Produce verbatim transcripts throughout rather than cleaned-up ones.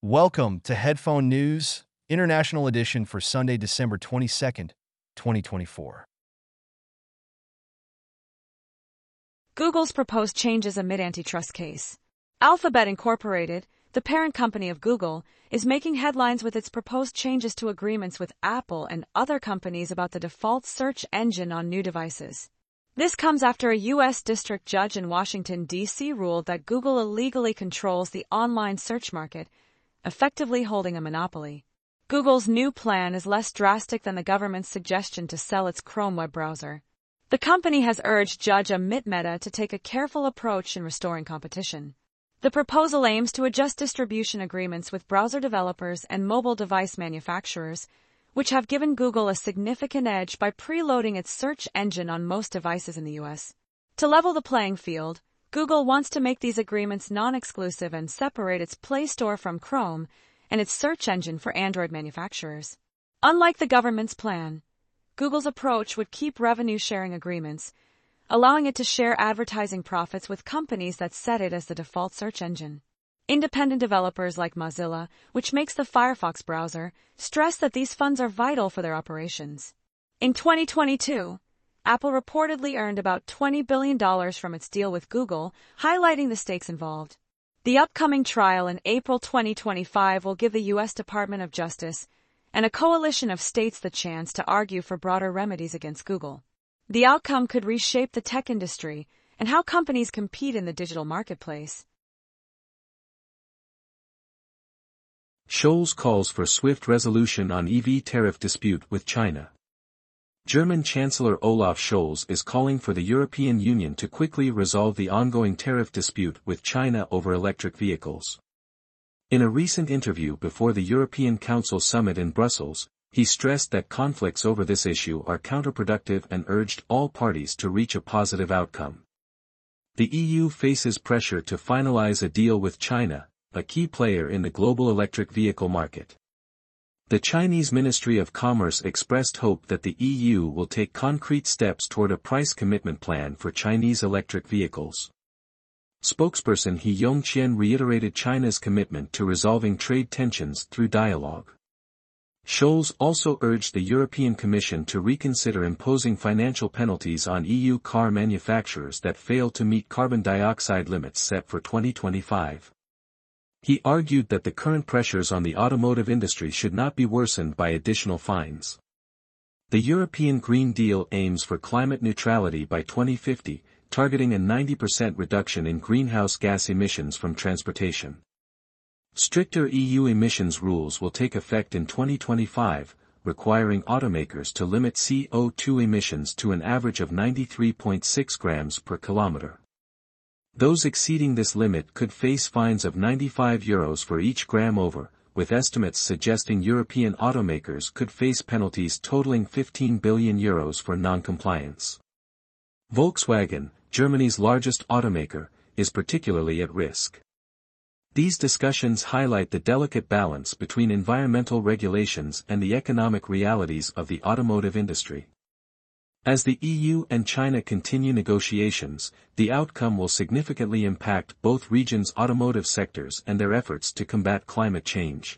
Welcome to Headphone News, International Edition for Sunday, December twenty-second, twenty twenty-four. Google's proposed changes amid antitrust case. Alphabet Incorporated, the parent company of Google, is making headlines with its proposed changes to agreements with Apple and other companies about the default search engine on new devices. This comes after a U S district judge in Washington, D C ruled that Google illegally controls the online search market, effectively holding a monopoly. Google's new plan is less drastic than the government's suggestion to sell its Chrome web browser. The company has urged Judge Amit Mehta to take a careful approach in restoring competition. The proposal aims to adjust distribution agreements with browser developers and mobile device manufacturers, which have given Google a significant edge by preloading its search engine on most devices in the U S. To level the playing field, Google wants to make these agreements non-exclusive and separate its Play Store from Chrome and its search engine for Android manufacturers. Unlike the government's plan, Google's approach would keep revenue-sharing agreements, allowing it to share advertising profits with companies that set it as the default search engine. Independent developers like Mozilla, which makes the Firefox browser, stress that these funds are vital for their operations. In twenty twenty-two, Apple reportedly earned about twenty billion dollars from its deal with Google, highlighting the stakes involved. The upcoming trial in April twenty twenty-five will give the U S Department of Justice and a coalition of states the chance to argue for broader remedies against Google. The outcome could reshape the tech industry and how companies compete in the digital marketplace. Scholz calls for swift resolution on E V tariff dispute with China. German Chancellor Olaf Scholz is calling for the European Union to quickly resolve the ongoing tariff dispute with China over electric vehicles. In a recent interview before the European Council summit in Brussels, he stressed that conflicts over this issue are counterproductive and urged all parties to reach a positive outcome. The E U faces pressure to finalize a deal with China, a key player in the global electric vehicle market. The Chinese Ministry of Commerce expressed hope that the E U will take concrete steps toward a price commitment plan for Chinese electric vehicles. Spokesperson He Yongqian reiterated China's commitment to resolving trade tensions through dialogue. Scholz also urged the European Commission to reconsider imposing financial penalties on E U car manufacturers that fail to meet carbon dioxide limits set for twenty twenty-five. He argued that the current pressures on the automotive industry should not be worsened by additional fines. The European Green Deal aims for climate neutrality by twenty fifty, targeting a ninety percent reduction in greenhouse gas emissions from transportation. Stricter E U emissions rules will take effect in twenty twenty-five, requiring automakers to limit C O two emissions to an average of ninety-three point six grams per kilometer. Those exceeding this limit could face fines of ninety-five euros for each gram over, with estimates suggesting European automakers could face penalties totaling fifteen billion euros for non-compliance. Volkswagen, Germany's largest automaker, is particularly at risk. These discussions highlight the delicate balance between environmental regulations and the economic realities of the automotive industry. As the E U and China continue negotiations, the outcome will significantly impact both regions' automotive sectors and their efforts to combat climate change.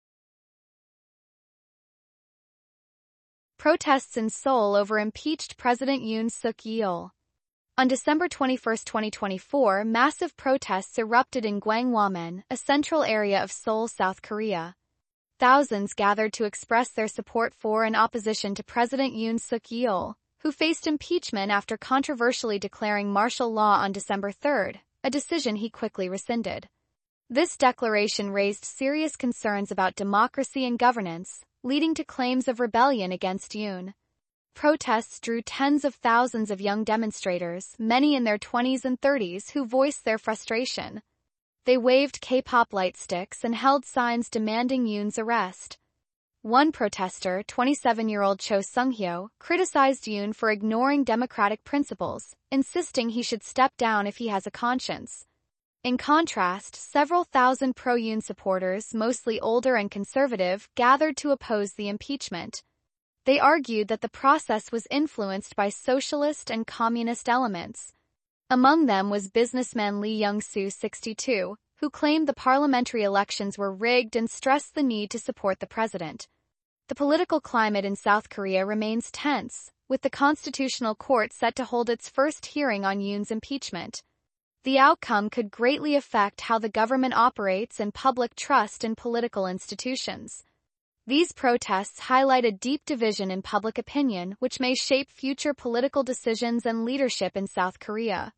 Protests in Seoul over impeached President Yoon Suk Yeol. On December twenty-first, twenty twenty-four, massive protests erupted in Gwanghwamun, a central area of Seoul, South Korea. Thousands gathered to express their support for and opposition to President Yoon Suk Yeol, who faced impeachment after controversially declaring martial law on December third, a decision he quickly rescinded. This declaration raised serious concerns about democracy and governance, leading to claims of rebellion against Yoon. Protests drew tens of thousands of young demonstrators, many in their twenties and thirties, who voiced their frustration. They waved K-pop light sticks and held signs demanding Yoon's arrest. One protester, twenty-seven-year-old Cho Sung-hyo, criticized Yoon for ignoring democratic principles, insisting he should step down if he has a conscience. In contrast, several thousand pro-Yoon supporters, mostly older and conservative, gathered to oppose the impeachment. They argued that the process was influenced by socialist and communist elements. Among them was businessman Lee Young-soo, sixty-two, who claimed the parliamentary elections were rigged and stressed the need to support the president. The political climate in South Korea remains tense, with the Constitutional Court set to hold its first hearing on Yoon's impeachment. The outcome could greatly affect how the government operates and public trust in political institutions. These protests highlight a deep division in public opinion, which may shape future political decisions and leadership in South Korea.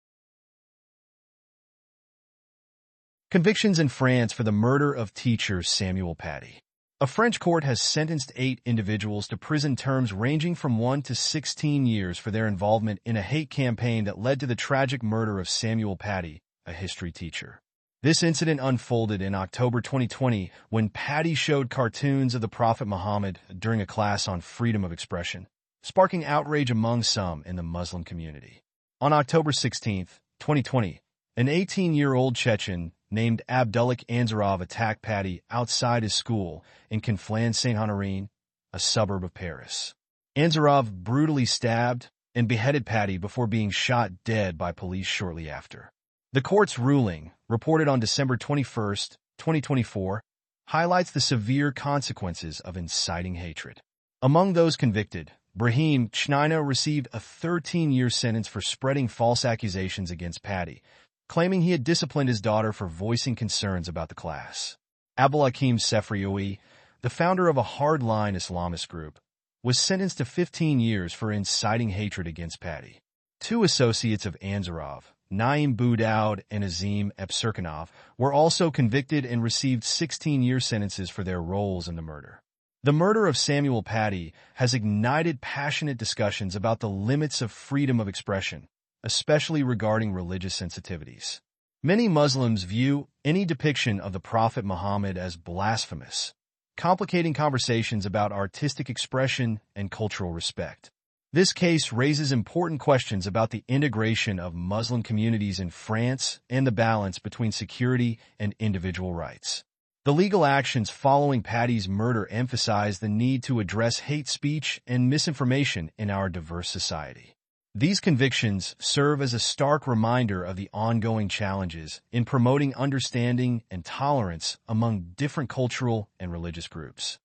Convictions in France for the murder of teacher Samuel Paty. A French court has sentenced eight individuals to prison terms ranging from one to sixteen years for their involvement in a hate campaign that led to the tragic murder of Samuel Paty, a history teacher. This incident unfolded in October twenty twenty when Paty showed cartoons of the Prophet Muhammad during a class on freedom of expression, sparking outrage among some in the Muslim community. On October sixteenth, twenty twenty, an eighteen-year-old Chechen named Abdullah Anzarov attacked Paty outside his school in Conflans-Saint-Honorine, a suburb of Paris. Anzarov brutally stabbed and beheaded Paty before being shot dead by police shortly after. The court's ruling, reported on December twenty-first, twenty twenty-four, highlights the severe consequences of inciting hatred. Among those convicted, Brahim Chnaina received a thirteen-year sentence for spreading false accusations against Paty, claiming he had disciplined his daughter for voicing concerns about the class. Abdulhakim Sefrioui, the founder of a hardline Islamist group, was sentenced to fifteen years for inciting hatred against Paty. Two associates of Anzarov, Naim Boudaoud and Azim Epserkanov, were also convicted and received sixteen-year sentences for their roles in the murder. The murder of Samuel Paty has ignited passionate discussions about the limits of freedom of expression, especially regarding religious sensitivities. Many Muslims view any depiction of the Prophet Muhammad as blasphemous, complicating conversations about artistic expression and cultural respect. This case raises important questions about the integration of Muslim communities in France and the balance between security and individual rights. The legal actions following Paty's murder emphasize the need to address hate speech and misinformation in our diverse society. These convictions serve as a stark reminder of the ongoing challenges in promoting understanding and tolerance among different cultural and religious groups.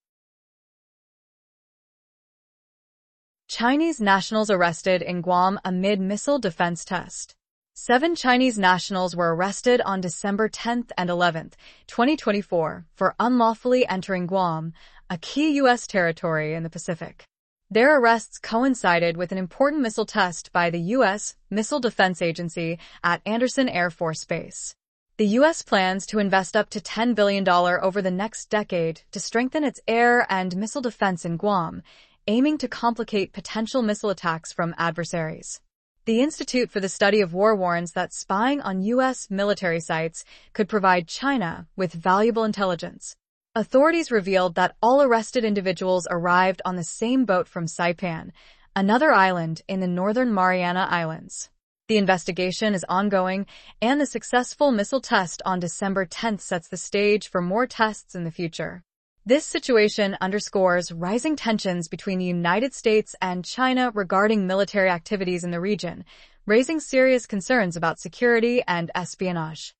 Chinese nationals arrested in Guam amid missile defense test. Seven Chinese nationals were arrested on December tenth and eleventh, twenty twenty-four, for unlawfully entering Guam, a key U S territory in the Pacific. Their arrests coincided with an important missile test by the U S Missile Defense Agency at Andersen Air Force Base. The U S plans to invest up to ten billion dollars over the next decade to strengthen its air and missile defense in Guam, aiming to complicate potential missile attacks from adversaries. The Institute for the Study of War warns that spying on U S military sites could provide China with valuable intelligence. Authorities revealed that all arrested individuals arrived on the same boat from Saipan, another island in the Northern Mariana Islands. The investigation is ongoing, and the successful missile test on December tenth sets the stage for more tests in the future. This situation underscores rising tensions between the United States and China regarding military activities in the region, raising serious concerns about security and espionage.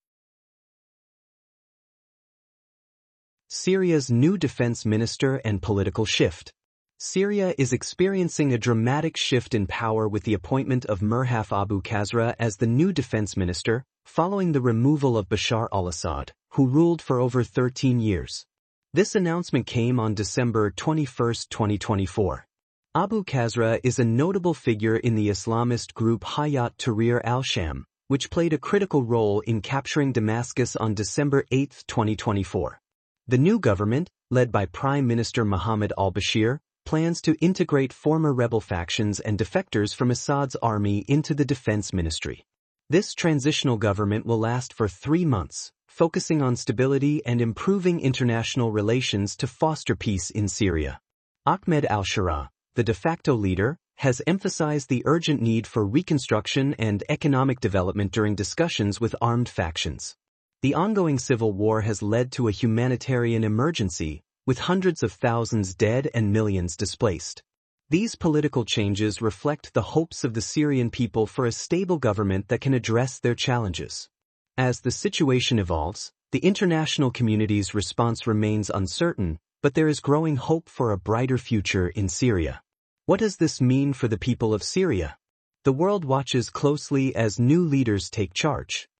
Syria's new defense minister and political shift. Syria is experiencing a dramatic shift in power with the appointment of Mirhaf Abu Khazra as the new defense minister, following the removal of Bashar al-Assad, who ruled for over thirteen years. This announcement came on December twenty-first, twenty twenty-four. Abu Khazra is a notable figure in the Islamist group Hayat Tahrir al-Sham, which played a critical role in capturing Damascus on December eighth, twenty twenty-four. The new government, led by Prime Minister Mohammed al-Bashir, plans to integrate former rebel factions and defectors from Assad's army into the defense ministry. This transitional government will last for three months, focusing on stability and improving international relations to foster peace in Syria. Ahmed al-Shara, the de facto leader, has emphasized the urgent need for reconstruction and economic development during discussions with armed factions. The ongoing civil war has led to a humanitarian emergency, with hundreds of thousands dead and millions displaced. These political changes reflect the hopes of the Syrian people for a stable government that can address their challenges. As the situation evolves, the international community's response remains uncertain, but there is growing hope for a brighter future in Syria. What does this mean for the people of Syria? The world watches closely as new leaders take charge.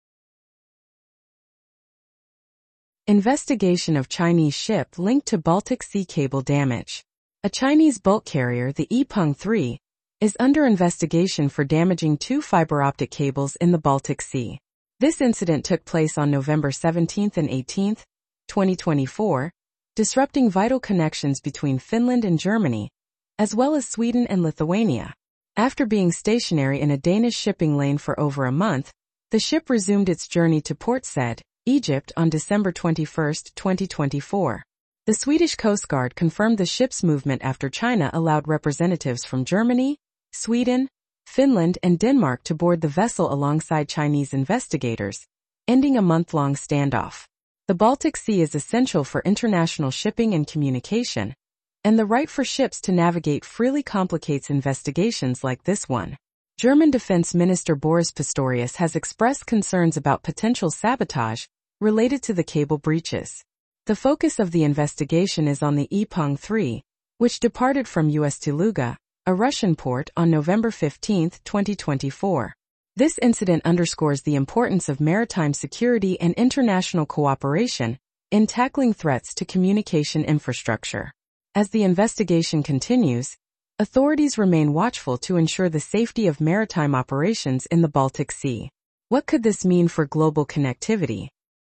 Investigation of Chinese ship linked to Baltic Sea cable damage. A Chinese bulk carrier, the Yipeng three, is under investigation for damaging two fiber optic cables in the Baltic Sea. This incident took place on November seventeenth and eighteenth, twenty twenty-four, disrupting vital connections between Finland and Germany, as well as Sweden and Lithuania. After being stationary in a Danish shipping lane for over a month, the ship resumed its journey to Port Said, Egypt on December twenty-first, twenty twenty-four. The Swedish Coast Guard confirmed the ship's movement after China allowed representatives from Germany, Sweden, Finland and Denmark to board the vessel alongside Chinese investigators, ending a month-long standoff. The Baltic Sea is essential for international shipping and communication, and the right for ships to navigate freely complicates investigations like this one. German Defense Minister Boris Pistorius has expressed concerns about potential sabotage related to the cable breaches. The focus of the investigation is on the Yipeng three, which departed from U S Tuluga, a Russian port, on November fifteenth, twenty twenty-four. This incident underscores the importance of maritime security and international cooperation in tackling threats to communication infrastructure. As the investigation continues, authorities remain watchful to ensure the safety of maritime operations in the Baltic Sea. What could this mean for global connectivity?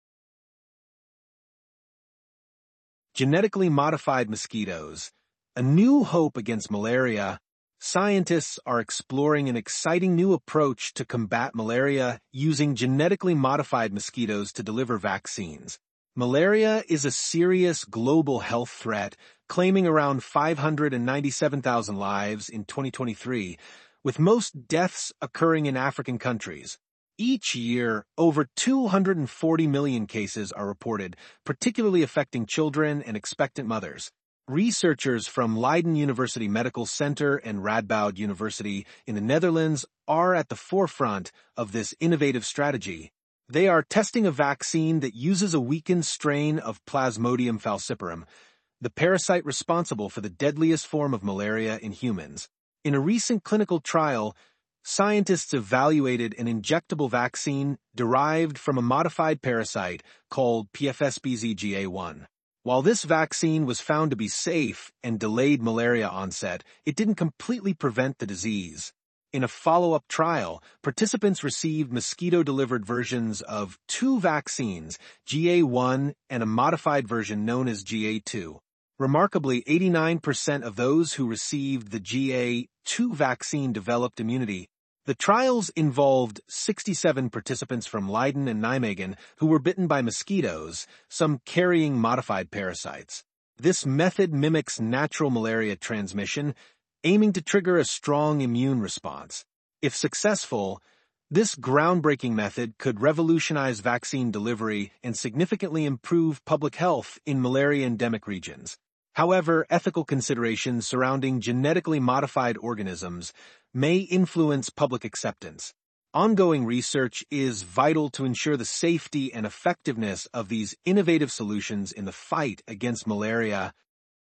Genetically modified mosquitoes. A new hope against malaria. Scientists are exploring an exciting new approach to combat malaria using genetically modified mosquitoes to deliver vaccines. Malaria is a serious global health threat, claiming around five hundred ninety-seven thousand lives in twenty twenty-three, with most deaths occurring in African countries. Each year, over two hundred forty million cases are reported, particularly affecting children and expectant mothers. Researchers from Leiden University Medical Center and Radboud University in the Netherlands are at the forefront of this innovative strategy. They are testing a vaccine that uses a weakened strain of Plasmodium falciparum, the parasite responsible for the deadliest form of malaria in humans. In a recent clinical trial, scientists evaluated an injectable vaccine derived from a modified parasite called P F S B Z G A one. While this vaccine was found to be safe and delayed malaria onset, it didn't completely prevent the disease. In a follow-up trial, participants received mosquito-delivered versions of two vaccines, G A one and a modified version known as G A two. Remarkably, eighty-nine percent of those who received the G A two vaccine developed immunity. The trials involved sixty-seven participants from Leiden and Nijmegen who were bitten by mosquitoes, some carrying modified parasites. This method mimics natural malaria transmission, aiming to trigger a strong immune response. If successful, this groundbreaking method could revolutionize vaccine delivery and significantly improve public health in malaria-endemic regions. However, ethical considerations surrounding genetically modified organisms may influence public acceptance. Ongoing research is vital to ensure the safety and effectiveness of these innovative solutions in the fight against malaria.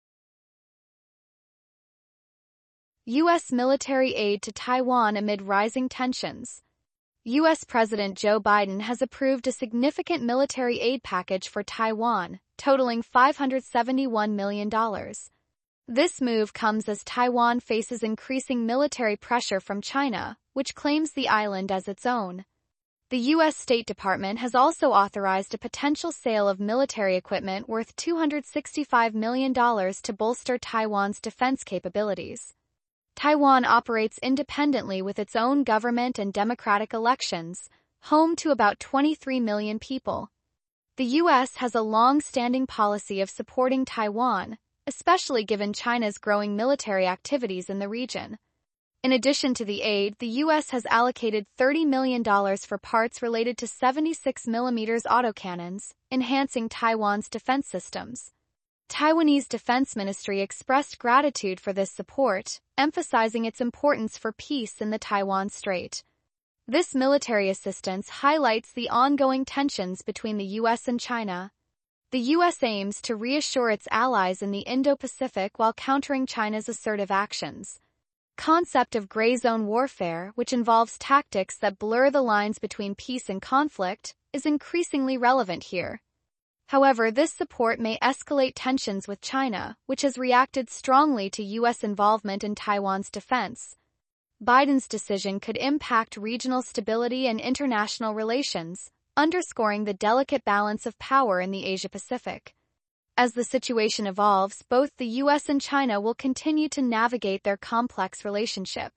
U S military aid to Taiwan amid rising tensions. U S President Joe Biden has approved a significant military aid package for Taiwan, totaling five hundred seventy-one million dollars. This move comes as Taiwan faces increasing military pressure from China, which claims the island as its own. The U S State Department has also authorized a potential sale of military equipment worth two hundred sixty-five million dollars to bolster Taiwan's defense capabilities. Taiwan operates independently with its own government and democratic elections, home to about twenty-three million people. The U S has a long-standing policy of supporting Taiwan, especially given China's growing military activities in the region. In addition to the aid, the U S has allocated thirty million dollars for parts related to seventy-six millimeter autocannons, enhancing Taiwan's defense systems. Taiwanese Defense Ministry expressed gratitude for this support, emphasizing its importance for peace in the Taiwan Strait. This military assistance highlights the ongoing tensions between the U S and China. The U S aims to reassure its allies in the Indo-Pacific while countering China's assertive actions. Concept of gray zone warfare, which involves tactics that blur the lines between peace and conflict, is increasingly relevant here. However, this support may escalate tensions with China, which has reacted strongly to U S involvement in Taiwan's defense. Biden's decision could impact regional stability and international relations, underscoring the delicate balance of power in the Asia-Pacific. As the situation evolves, both the U S and China will continue to navigate their complex relationship.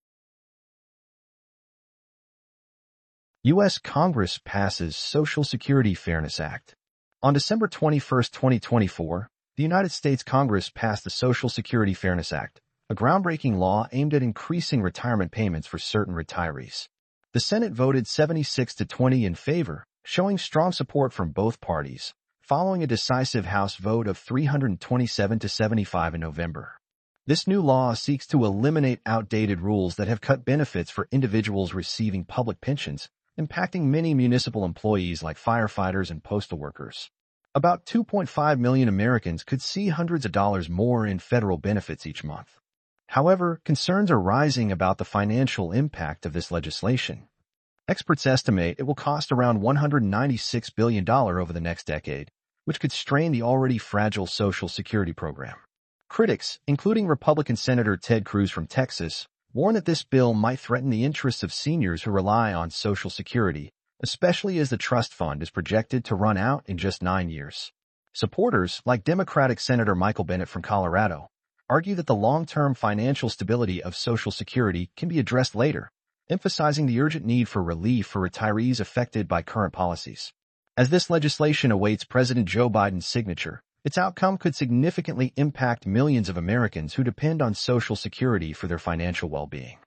U S Congress passes Social Security Fairness Act. On December twenty-first, twenty twenty-four, the United States Congress passed the Social Security Fairness Act, a groundbreaking law aimed at increasing retirement payments for certain retirees. The Senate voted seventy-six to twenty in favor, showing strong support from both parties, following a decisive House vote of three hundred twenty-seven to seventy-five in November. This new law seeks to eliminate outdated rules that have cut benefits for individuals receiving public pensions, impacting many municipal employees like firefighters and postal workers. About two point five million Americans could see hundreds of dollars more in federal benefits each month. However, concerns are rising about the financial impact of this legislation. Experts estimate it will cost around one hundred ninety-six billion dollars over the next decade, which could strain the already fragile Social Security program. Critics, including Republican Senator Ted Cruz from Texas, warn that this bill might threaten the interests of seniors who rely on Social Security, especially as the trust fund is projected to run out in just nine years. Supporters, like Democratic Senator Michael Bennet from Colorado, argue that the long-term financial stability of Social Security can be addressed later, emphasizing the urgent need for relief for retirees affected by current policies. As this legislation awaits President Joe Biden's signature, its outcome could significantly impact millions of Americans who depend on Social Security for their financial well-being.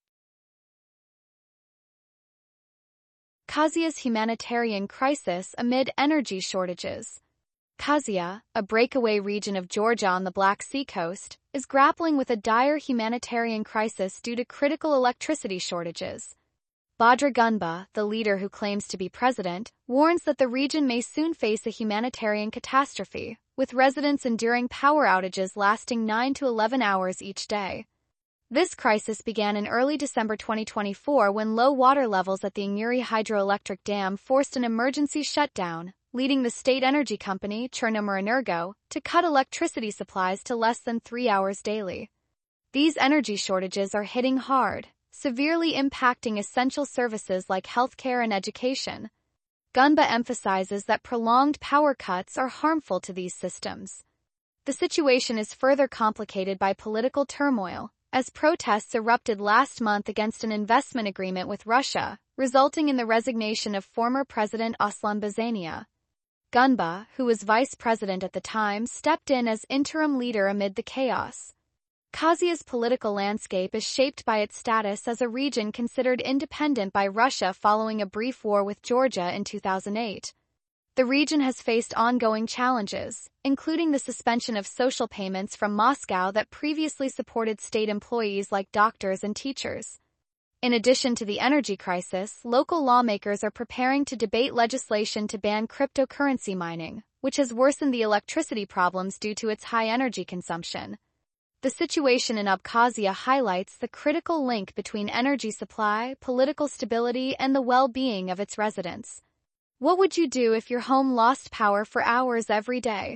Kazuya's humanitarian crisis amid energy shortages. Kazuya, a breakaway region of Georgia on the Black Sea coast, is grappling with a dire humanitarian crisis due to critical electricity shortages. Badra Gunba, the leader who claims to be president, warns that the region may soon face a humanitarian catastrophe, with residents enduring power outages lasting nine to eleven hours each day. This crisis began in early December twenty twenty-four when low water levels at the Inguri hydroelectric dam forced an emergency shutdown, leading the state energy company, Chernomoreenergo, to cut electricity supplies to less than three hours daily. These energy shortages are hitting hard, severely impacting essential services like healthcare and education. Gunba emphasizes that prolonged power cuts are harmful to these systems. The situation is further complicated by political turmoil, as protests erupted last month against an investment agreement with Russia, resulting in the resignation of former President Aslan Barzania. Gunba, who was vice president at the time, stepped in as interim leader amid the chaos. Kazuya's political landscape is shaped by its status as a region considered independent by Russia following a brief war with Georgia in two thousand eight. The region has faced ongoing challenges, including the suspension of social payments from Moscow that previously supported state employees like doctors and teachers. In addition to the energy crisis, local lawmakers are preparing to debate legislation to ban cryptocurrency mining, which has worsened the electricity problems due to its high energy consumption. The situation in Abkhazia highlights the critical link between energy supply, political stability, and the well-being of its residents. What would you do if your home lost power for hours every day?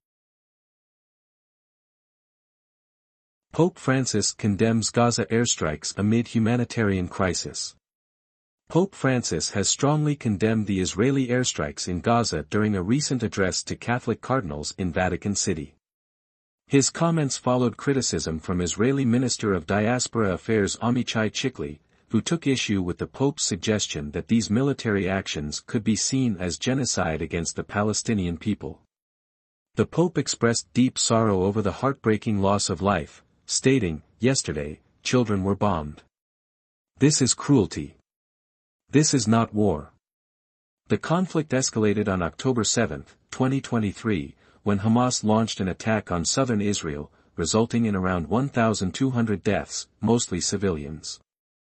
Pope Francis condemns Gaza airstrikes amid humanitarian crisis. Pope Francis has strongly condemned the Israeli airstrikes in Gaza during a recent address to Catholic cardinals in Vatican City. His comments followed criticism from Israeli Minister of Diaspora Affairs Amichai Chikli, who took issue with the Pope's suggestion that these military actions could be seen as genocide against the Palestinian people. The Pope expressed deep sorrow over the heartbreaking loss of life, stating, "Yesterday, children were bombed. This is cruelty. This is not war." The conflict escalated on October seventh, twenty twenty-three, when Hamas launched an attack on southern Israel, resulting in around one thousand two hundred deaths, mostly civilians.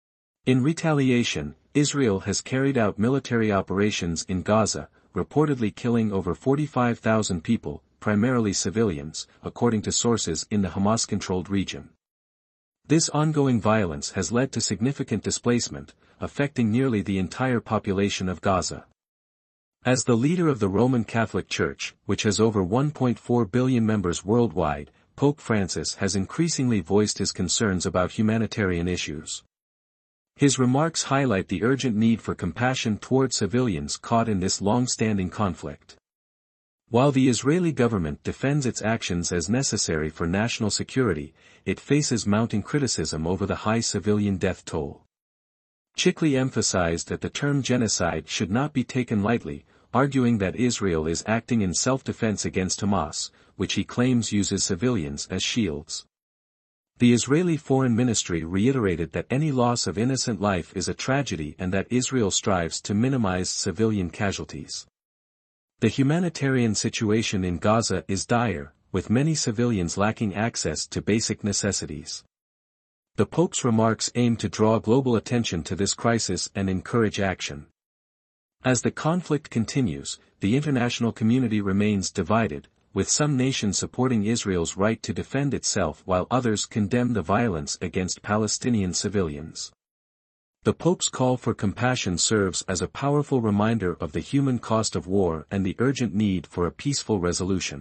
In retaliation, Israel has carried out military operations in Gaza, reportedly killing over forty-five thousand people, primarily civilians, according to sources in the Hamas-controlled region. This ongoing violence has led to significant displacement, affecting nearly the entire population of Gaza. As the leader of the Roman Catholic Church, which has over one point four billion members worldwide, Pope Francis has increasingly voiced his concerns about humanitarian issues. His remarks highlight the urgent need for compassion toward civilians caught in this long-standing conflict. While the Israeli government defends its actions as necessary for national security, it faces mounting criticism over the high civilian death toll. Chikli emphasized that the term genocide should not be taken lightly, arguing that Israel is acting in self-defense against Hamas, which he claims uses civilians as shields. The Israeli Foreign Ministry reiterated that any loss of innocent life is a tragedy and that Israel strives to minimize civilian casualties. The humanitarian situation in Gaza is dire, with many civilians lacking access to basic necessities. The Pope's remarks aim to draw global attention to this crisis and encourage action. As the conflict continues, the international community remains divided, with some nations supporting Israel's right to defend itself while others condemn the violence against Palestinian civilians. The Pope's call for compassion serves as a powerful reminder of the human cost of war and the urgent need for a peaceful resolution.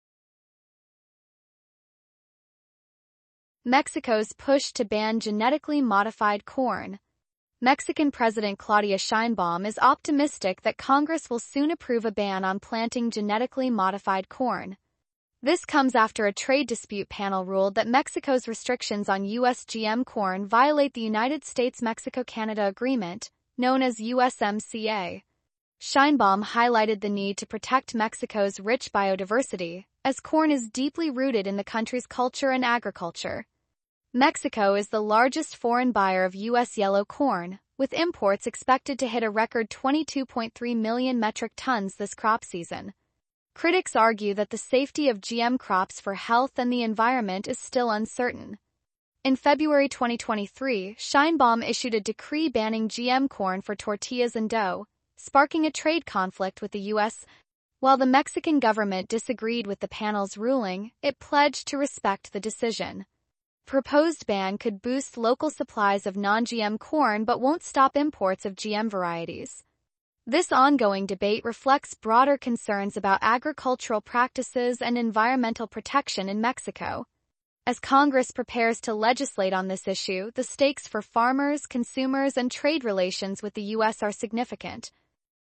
Mexico's push to ban genetically modified corn. Mexican President Claudia Sheinbaum is optimistic that Congress will soon approve a ban on planting genetically modified corn. This comes after a trade dispute panel ruled that Mexico's restrictions on U S G M corn violate the United States-Mexico-Canada Agreement, known as U S M C A. Sheinbaum highlighted the need to protect Mexico's rich biodiversity, as corn is deeply rooted in the country's culture and agriculture. Mexico is the largest foreign buyer of U S yellow corn, with imports expected to hit a record twenty-two point three million metric tons this crop season. Critics argue that the safety of G M crops for health and the environment is still uncertain. In February twenty twenty-three, Sheinbaum issued a decree banning G M corn for tortillas and dough, sparking a trade conflict with the U S While the Mexican government disagreed with the panel's ruling, it pledged to respect the decision. Proposed ban could boost local supplies of non-G M corn but won't stop imports of G M varieties. This ongoing debate reflects broader concerns about agricultural practices and environmental protection in Mexico. As Congress prepares to legislate on this issue, the stakes for farmers, consumers, and trade relations with the U S are significant.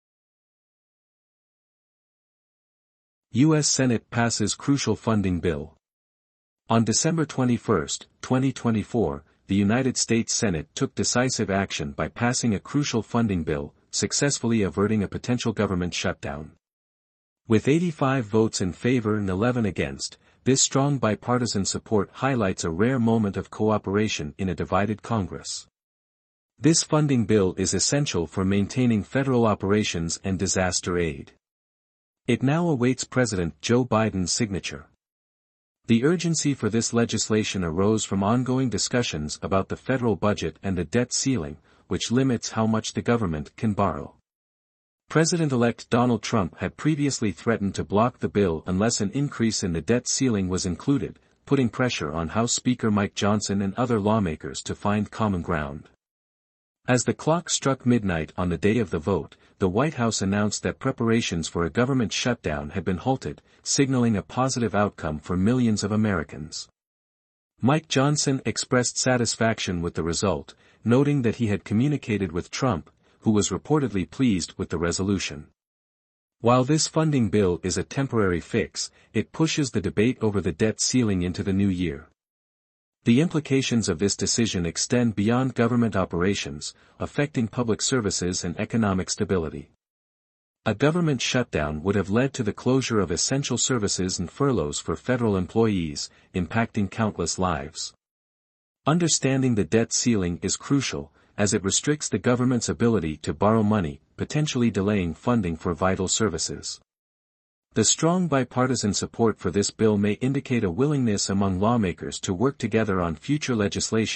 U S Senate passes crucial funding bill. On December twenty-first, twenty twenty-four, the United States Senate took decisive action by passing a crucial funding bill, successfully averting a potential government shutdown. With eighty-five votes in favor and eleven against, this strong bipartisan support highlights a rare moment of cooperation in a divided Congress. This funding bill is essential for maintaining federal operations and disaster aid. It now awaits President Joe Biden's signature. The urgency for this legislation arose from ongoing discussions about the federal budget and the debt ceiling, which limits how much the government can borrow. President-elect Donald Trump had previously threatened to block the bill unless an increase in the debt ceiling was included, putting pressure on House Speaker Mike Johnson and other lawmakers to find common ground. As the clock struck midnight on the day of the vote, the White House announced that preparations for a government shutdown had been halted, signaling a positive outcome for millions of Americans. Mike Johnson expressed satisfaction with the result, noting that he had communicated with Trump, who was reportedly pleased with the resolution. While this funding bill is a temporary fix, it pushes the debate over the debt ceiling into the new year. The implications of this decision extend beyond government operations, affecting public services and economic stability. A government shutdown would have led to the closure of essential services and furloughs for federal employees, impacting countless lives. Understanding the debt ceiling is crucial, as it restricts the government's ability to borrow money, potentially delaying funding for vital services. The strong bipartisan support for this bill may indicate a willingness among lawmakers to work together on future legislation,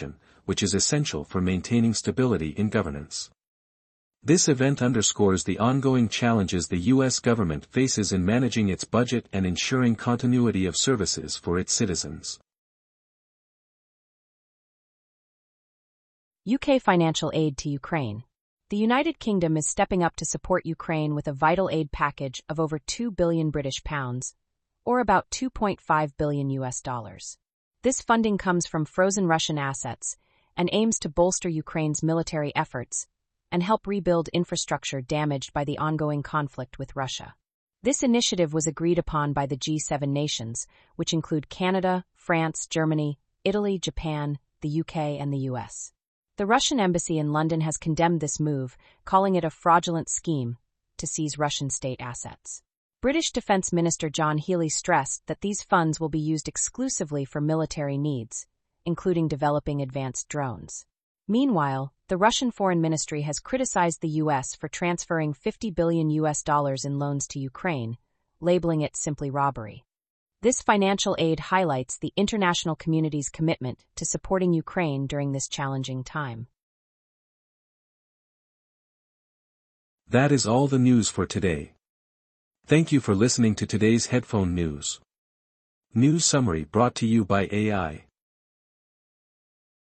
which is essential for maintaining stability in governance. This event underscores the ongoing challenges the U S government faces in managing its budget and ensuring continuity of services for its citizens. U K financial aid to Ukraine. The United Kingdom is stepping up to support Ukraine with a vital aid package of over two billion British pounds, or about two point five billion U S dollars. This funding comes from frozen Russian assets and aims to bolster Ukraine's military efforts and help rebuild infrastructure damaged by the ongoing conflict with Russia. This initiative was agreed upon by the G seven nations, which include Canada, France, Germany, Italy, Japan, the U K, and the U S. The Russian embassy in London has condemned this move, calling it a fraudulent scheme to seize Russian state assets. British Defence Minister John Healey stressed that these funds will be used exclusively for military needs, including developing advanced drones. Meanwhile, the Russian Foreign Ministry has criticized the U S for transferring fifty billion U S dollars in loans to Ukraine, labeling it simply robbery. This financial aid highlights the international community's commitment to supporting Ukraine during this challenging time. That is all the news for today. Thank you for listening to today's Headphone News. News summary brought to you by A I.